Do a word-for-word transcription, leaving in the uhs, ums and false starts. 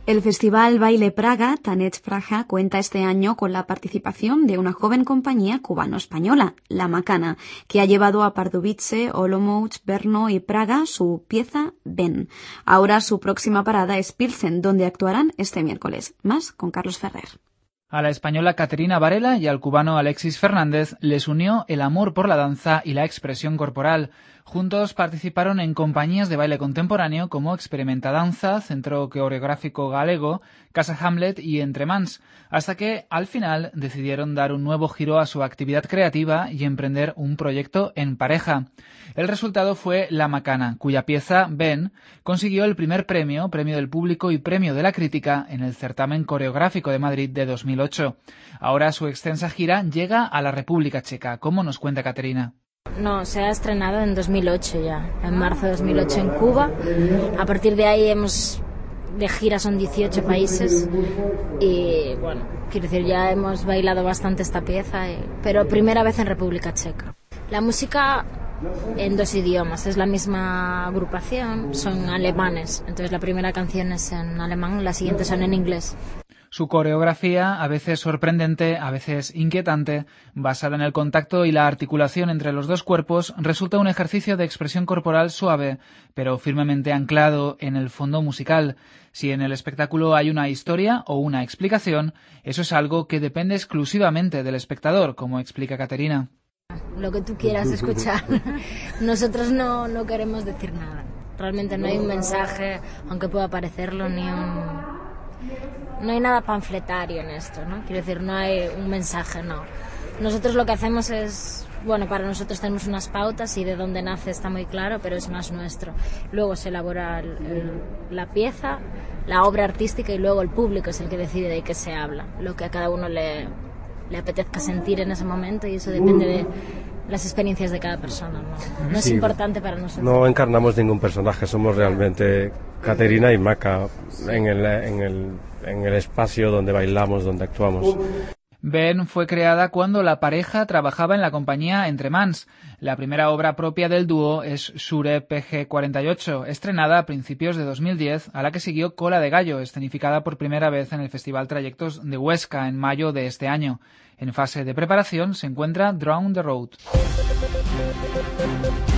El Festival Baile Praga, Tanec Praga, cuenta este año con la participación de una joven compañía cubano-española, La Macana, que ha llevado a Pardubice, Olomouc, Brno y Praga su pieza Ven. Ahora su próxima parada es Pilsen, donde actuarán este miércoles. Más con Carlos Ferrer. A la española Caterina Varela y al cubano Alexis Fernández les unió el amor por la danza y la expresión corporal. Juntos participaron en compañías de baile contemporáneo como Experimenta Danza, Centro Coreográfico Galego, Casa Hamlet y Entremans, hasta que al final decidieron dar un nuevo giro a su actividad creativa y emprender un proyecto en pareja. El resultado fue La Macana, cuya pieza Ven consiguió el primer premio, premio del público y premio de la crítica en el certamen coreográfico de Madrid de dos mil ocho. Ahora su extensa gira llega a la República Checa, como nos cuenta Caterina. No, se ha estrenado en dos mil ocho ya, en marzo de dos mil ocho en Cuba. A partir de ahí hemos de gira son dieciocho países y bueno, quiero decir, ya hemos bailado bastante esta pieza, y, pero primera vez en República Checa. La música en dos idiomas, es la misma agrupación, son alemanes, entonces la primera canción es en alemán, las siguientes son en inglés. Su coreografía, a veces sorprendente, a veces inquietante, basada en el contacto y la articulación entre los dos cuerpos, resulta un ejercicio de expresión corporal suave, pero firmemente anclado en el fondo musical. Si en el espectáculo hay una historia o una explicación, eso es algo que depende exclusivamente del espectador, como explica Caterina. Lo que tú quieras escuchar. Nosotros no, no queremos decir nada. Realmente no hay un mensaje, aunque pueda parecerlo, ni un... No hay nada panfletario en esto, ¿no? Quiero decir, no hay un mensaje, no. Nosotros lo que hacemos es, bueno, para nosotros tenemos unas pautas y de dónde nace está muy claro, pero es más nuestro. Luego se elabora el, el, la pieza, la obra artística y luego el público es el que decide de qué se habla, lo que a cada uno le, le apetezca sentir en ese momento y eso depende de las experiencias de cada persona, ¿no? No es sí, importante para nosotros. No encarnamos ningún personaje, somos realmente Caterina y Maca en el, en el, en el espacio donde bailamos, donde actuamos. Ben fue creada cuando la pareja trabajaba en la compañía Entremans. La primera obra propia del dúo es Sure P G cuarenta y ocho, estrenada a principios de dos mil diez, a la que siguió Cola de Gallo, escenificada por primera vez en el Festival Trayectos de Huesca en mayo de este año. En fase de preparación se encuentra Drown the Road.